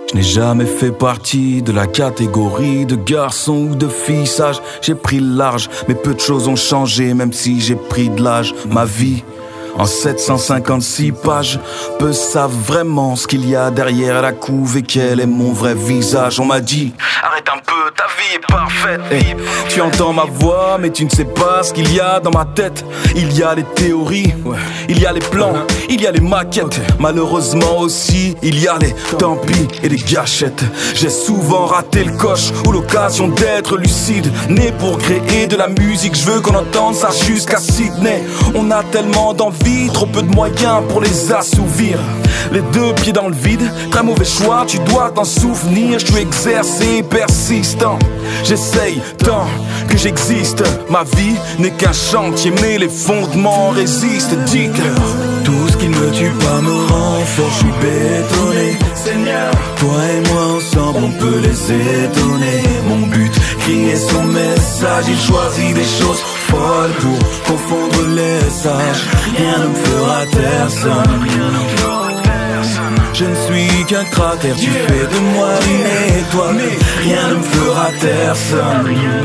Je n'ai jamais fait partie de la catégorie de garçon ou de fille sage. J'ai pris le large, mais peu de choses ont changé, même si j'ai pris de l'âge. Ma vie, en 756 pages, peu savent vraiment ce qu'il y a derrière la couve et quel est mon vrai visage. On m'a dit, arrête un peu, ta vie est parfaite. Hey, tu entends ma voix, mais tu ne sais pas ce qu'il y a dans ma tête. Il y a les théories, il y a les plans, il y a les maquettes. Malheureusement aussi, il y a les tant pis et les gâchettes. J'ai souvent raté le coche ou l'occasion d'être lucide. Né pour créer de la musique, je veux qu'on entende ça jusqu'à Sydney. On a tellement d'envie, trop peu de moyens pour les assouvir. Les deux pieds dans le vide, très mauvais choix, tu dois t'en souvenir. Je suis exercé, persistant, j'essaye tant que j'existe. Ma vie n'est qu'un chantier, mais les fondements résistent. Dites-leur, tout ce qui ne me tue pas me rend fort. Je suis bétonné, Seigneur. Toi et moi ensemble, on peut les étonner. Mon but, crier son message. Il choisit des choses folles pour confondre les sages. Rien ne me fera taire, ça. Je ne suis qu'un cratère, tu fais de moi une étoile. Rien ne me fera taire, ça.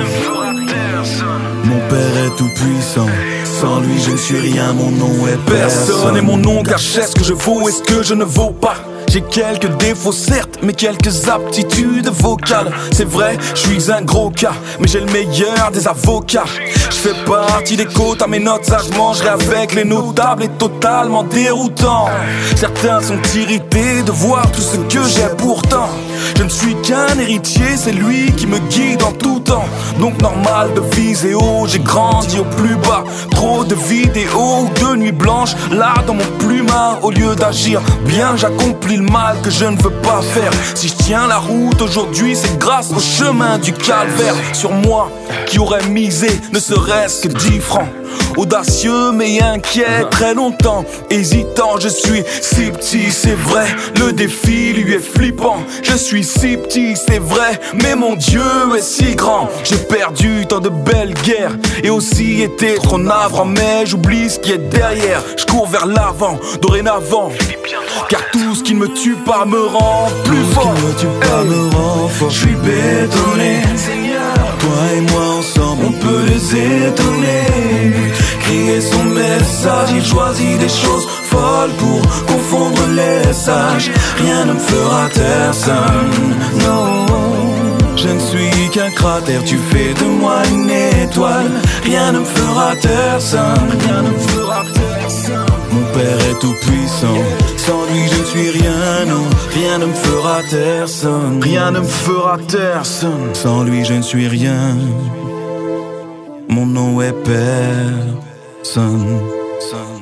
Mon père est tout puissant, sans lui je ne suis rien, mon nom est personne. Et mon nom cache ce que je vaux et ce que je ne vaux pas. J'ai quelques défauts certes, mais quelques aptitudes vocales. C'est vrai, je suis un gros cas, mais j'ai le meilleur des avocats. Je fais partie des côtes, à mes notes ça je mangerai avec les notables et totalement déroutant. Certains sont irrités de voir tout ce que j'ai pourtant. Je ne suis qu'un héritier, c'est lui qui me guide en tout temps. Donc normal de viser haut, j'ai grandi au plus bas. Trop de vidéos de nuit blanche, là dans mon plumard. Au lieu d'agir bien, j'accomplis le mal que je ne veux pas faire. Si je tiens la route aujourd'hui, c'est grâce au chemin du calvaire. Sur moi, qui aurait misé ne serait-ce que 10 francs. Audacieux mais inquiet, très longtemps hésitant. Je suis si petit, c'est vrai, le défi lui est flippant. Je suis si petit, c'est vrai, mais mon Dieu est si grand. J'ai perdu tant de belles guerres et aussi été trop navrant, mais j'oublie ce qui est derrière. Je cours vers l'avant, dorénavant, car tout ce qui ne me tue pas me rend plus fort. Tout ce qui ne me tue pas me rend fort. Je suis bétonné, toi et moi ensemble on peut les étonner. Crier son message, il choisit des choses folles pour confondre les sages. Rien ne me fera taire, ça, non. Je ne suis qu'un cratère, tu fais de moi une étoile. Rien ne me fera taire, ça, rien ne me fera taire, ça. Mon père est tout puissant, sans lui je ne suis rien, non. Rien ne me fera taire, ça, rien ne me fera taire, ça. Sans lui je ne suis rien. Mon nom est personne.